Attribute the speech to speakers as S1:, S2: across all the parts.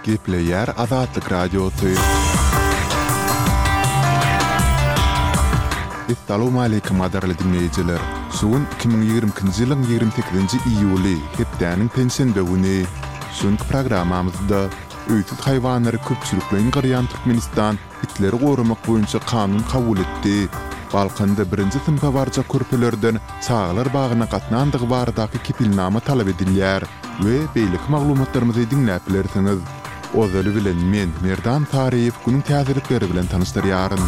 S1: Gepleyer Azatlık Radyosu. Assalamu alaykum adarly dinleyijiler. Sugun 2020-nji ýylyň 28-nji iýuly hepdäniň pensiýe güni. Şonky programamyzda öýtüt haýwanlary köpçüliklerini garyan Türkmenistan itleri gorumak boýunça kanun kabul etdi. Balkanda birinji sınıfa barja körpelerden çağlar bagyna gatnandygy baradaky kepilnama talap edilýär we beýlik maglumatlarymyzy dinläp bilersiňiz. Ozaly bilen men Merdan Tariýew günüň täzelikleri bilen tanışdyrýaryn.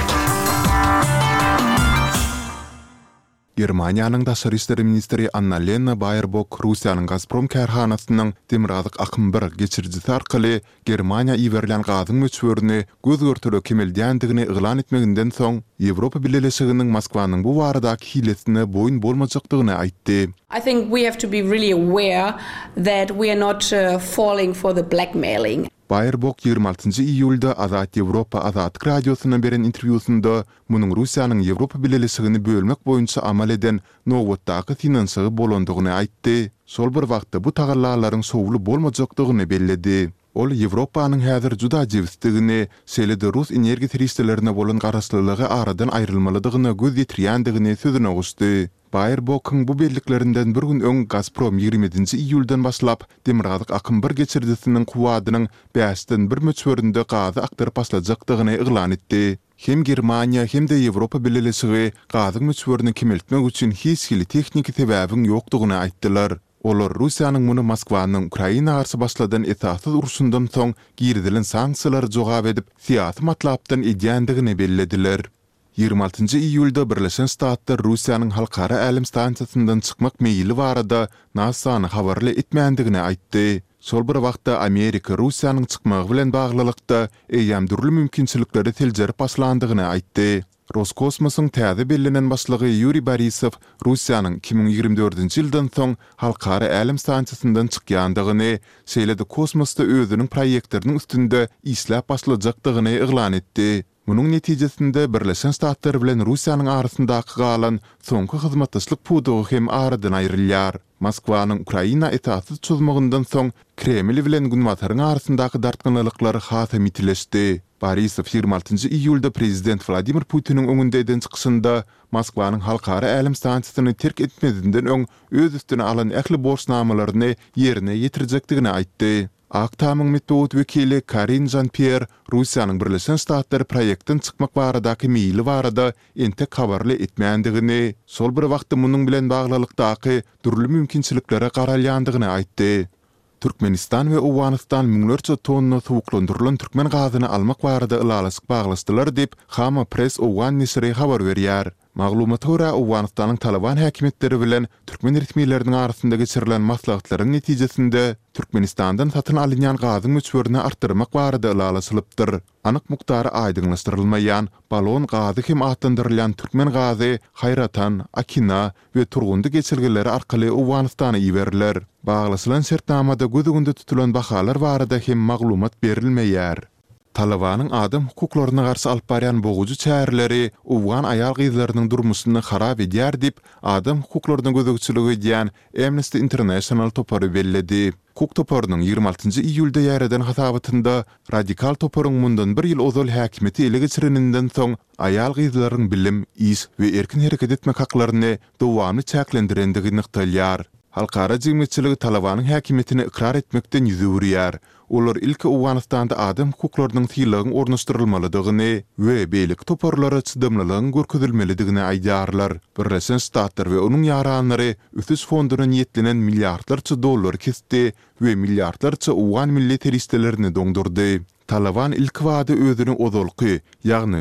S1: Germaniýanyň Daşary işleri ministri Annalena Baerbock Russiýanyň Gazprom kärhanasynyň Demirgazyk Akym 1 geçirjisi arkaly Germaniýa iwerilen gazyň möçberini göz görtürä kemeldýändigini eglan etmeginden soň Ýewropa Birleşiginiň Moskwanyň bu baradaky hilesine boyun bolmajakdygyny aýtdy.
S2: I think we have to be really aware that we are not falling for the blackmailing.
S1: Baerbock 26-njy iýulda Azat Ýewropa Azatlyk radiosyna beren interwýusynda munyň Russiýanyň Ýewropa Birleşigini bölmek boýunça amal eden nowatdaky finansiýy bolandygyny aýtdy. Şol bir wagtda bu tagallalaryň sowly bolmajakdygyny belledi. Ol Ýewropanyň häzir juda jewstigini, selede Rus energi teristlerine bolan garaşlylygy aradan aýrylmalydygyny göz ýetirýändigini sözüne goşdy. Baerbock'un bu belliklerinden bir gün öň Gazprom 27-nji iýuldan başlap Demirgazyk Akym 1 geçirjisiniň kuwadynyň 5-den 1 möçberinde gazy aktaryp başlajakdygyny eglan etdi. Hem Germaniýa hem de Ýewropa Birleşigi gazy möçberini kemeltmek üçin hiç hili tekniki sebäbiň ýokdugyny aýtdylar. Olar Russiýanyň muny Moskwanyň Ukraina garşy başladan esassız uruşundan soň girdilen sanksiýalary jogap edip siýasy matlapdan edýändigini bellediler. 26-njy iýulda Birleşen Ştatlar Russiýanyň halkara älim stansiýasyndan çykmak meýili barada NASA-ny habarly etmändigini aýtdy. Şol bir wagtda Amerika Russiýanyň çykmagy bilen baglylykda eýämdürli mümkinçilikleri teljerip başlandygyny aýtdy. Roskosmosyň täze bellenen başlygy Yuri Borisov Russiýanyň 2024-nji ýyldan soň halkara älim stansiýasyndan çykýandygyny, şeýle-de kosmosda özüniň proýektleriniň üstünde işläp başlajakdygyny eglan etdi. Munyň netijesinde Birleşen Ştatlar bilen Russiýanyň arasyndaky galan soňky hyzmatdaşlyk pudugy hem aradan aýrylýar. Moskwanyň Ukraina esassy çözmegininden soň Kreml bilen Günwataryň arasyndaky dartgynlyklary hasy mitileşdi. Borisov 26-njy iýulda prezident Vladimir Putiniň öňünde eden çykyşynda Moskwanyň halkara älim stansiýasyny terk etmedinden öň öz üstüne alan ähli borçnamalaryny ýerine ýetirjekdigini aýtdy. Aktamyň metod wekili Karin Jean-Pierre Russiýanyň Birleşen Ştatlar proýektinden çykmak baradaky meýili barada entek habarly etmändigini, şol bir wagtda munyň bilen baglylykdaky türlü mümkinçiliklere garalýandygyny aýtdy. Türkmenistan we Awganistan müňlerçe tonna suwuklandyrylan türkmen gazyny almak barada ylalasyk baglaşdylar dep Hama Press Awgan nesri habar berýär. Maglumata görä Awganistanyň Taliban häkimetleri bilen türkmen resmiýetleriniň arasynda geçirilen maslahatlaryň netijesinde Türkmenistandan satyn alynýan gazyň möçberini artdyrmak barada ylalasylypdyr. Anyk muktary aýdyňlaşdyrylmaýan balon gazy hem atlandyrylýan türkmen gazy Hayratan, Akina we Turgundy geçirgeleri arkaly Awganistana iýeriler. Baglaşylan şertnamada gözüňde tutulan bahalar barada hem maglumat berilmeýär. Talibanyň adam hukuklaryna garşy alyp barýan boguju çäherleri Awgan aýal gyzlarynyň durmuşyny harap edýär dip adam hukuklaryna gözegçilik edýän Amnesty International topary belledi. Hukuk toparynyň 26-njy iýulda ýaradan hasabatynda radikal toparyň mundan 1 ýyl ozal häkimeti ele geçireninden soň aýal gyzlaryň bilim, iş we erkin hereket etmek haklaryny dowamly çäklendirendigini ýaýdylýar. Halkara jemgyýetçiligi Talibanyň häkimetini ikrar etmekden ýüzürýär. Olar ilki Awganistanda adam hukuklarynyň tyýlygyň ornaşdyrylmalydygyny we beýlik toparlara çydamlylygyň görkezilmelidigini aýdýarlar. Birleşen Ştatlar we onuň ýaranlary üsüs fondunyň ýetlenen milliardlarça dollar kesdi we milliardlarça Awgan milli teristlerini doňdurdy. Taliban ilk wada özüni ozalky, ýagny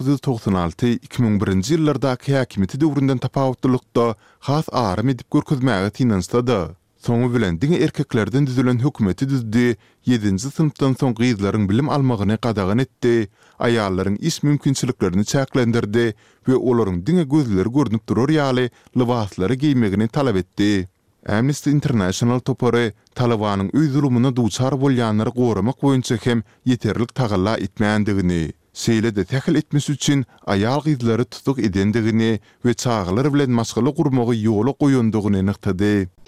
S1: 1996-2001-nji ýyllardaky häkimeti döwründen tapawutlykda has arym edip görkezmäge tinanstady. Soňu bilen diňe erkeklerden düzülen hökümeti düzdi, 7-nji sınıfdan soň gyzlaryň bilim almagyny gadagan etdi, aýallaryň iş mümkinçiliklerini çäklendirdi we olaryň diňe gözleri görnüp durar ýaly libaslary giymegini talap etdi. Amnesty International topary Talibanyň öý zulümine duçar bolýanlary goramak boýunça hem ýeterlik tagalla etmändigini, şeýle-de tähil etmesi üçin aýal gyzlary tutuk edendigini we çağlar bilen maşgaly gurmagy ýola goýandygyny nyktady.